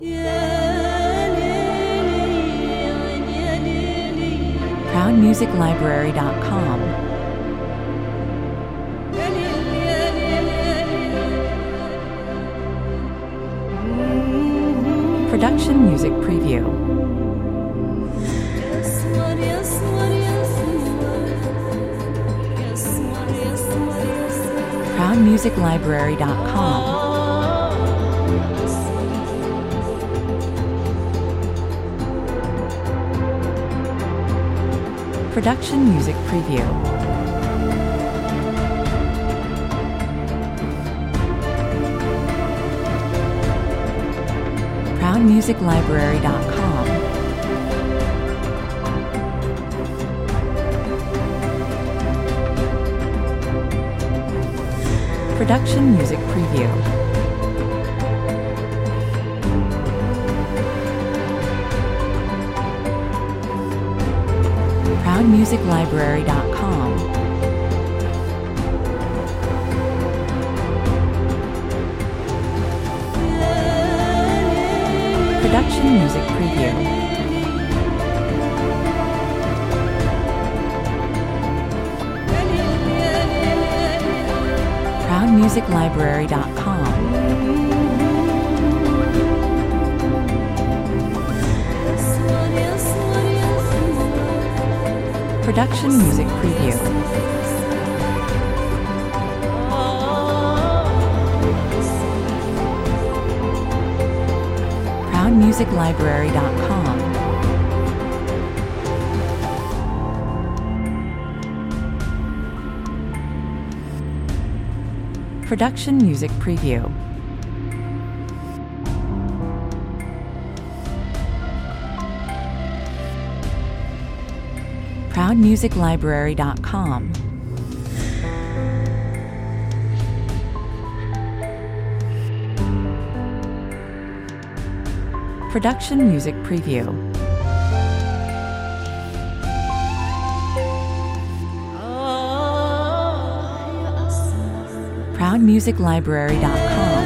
ProudMusicLibrary.com. Production Music Preview. ProudMusicLibrary.com. Production Music Preview. ProudMusicLibrary.com. Production Music Preview. ProudMusicLibrary.com. Production Music Preview. ProudMusicLibrary.com. Production Music Preview. ProudMusicLibrary.com. Production Music Preview. ProudMusicLibrary.com. Production Music Preview. ProudMusicLibrary.com.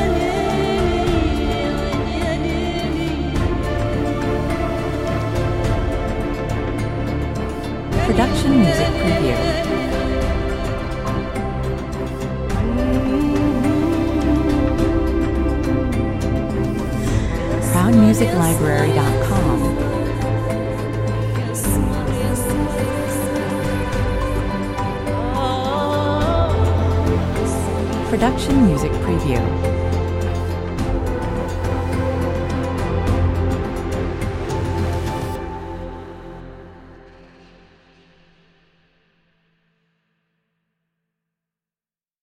Production Music Preview. ProudMusicLibrary.com. Production Music Preview.